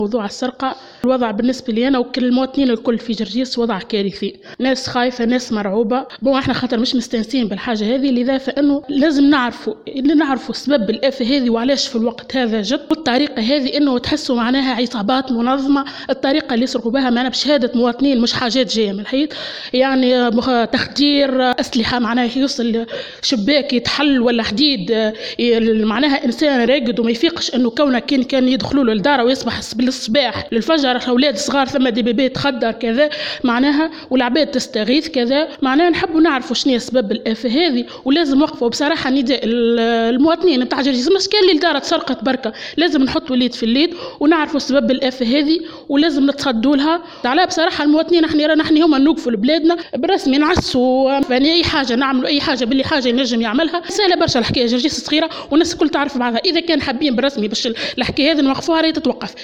موضوع السرقة الوضع بالنسبة لي أنا وكل المواطنين الكل في جرجيس وضع كارثي، ناس خايفة ناس مرعوبة. احنا خاطر مش مستانسين بالحاجة هذه، لذا فإنه لازم نعرفوا سبب الآفة هذه وعلاش في الوقت هذا جد، والطريقة هذه إنه تحسوا معناها عصابات منظمة. الطريقة اللي يسرقوا بها معنا بشهادة مواطنين مش حاجات جاية من الحيط، يعني تخدير أسلحة معناها يوصل شباك يتحل ولا حديد، معناها إنسان راقد وما يفيقش إنه كونه كان يدخلوا له الدار ويصبح بالصباح للفجر أولاد صغار ثم دبابات تخدر كذا معناها، والعباد تستغيث كذا معناها. نحبوا نعرفوا شنو سبب الآفة هذه، ولازم نوقفوا بصراحة نداء المواطنين نتاع جرجيس. مش كان اللي الدار تسرقت بركة، لازم نحطوا اليد في اليد ونعرفوا سبب الآفة هذه ولازم نتصدوا لها. على بصراحة المواطنين نحن هما نوقفوا لبلادنا برسمي نعسوا، يعني أي حاجة نعملوا أي حاجة باللي حاجة ينجم يعملها. سهلة برشا الحكاية، جرجيس صغيرة والناس الكل تعرف بعضها. إذا كان حابين بالرسمي باش الحكاية هذه نوقفوها راهي تتوقف.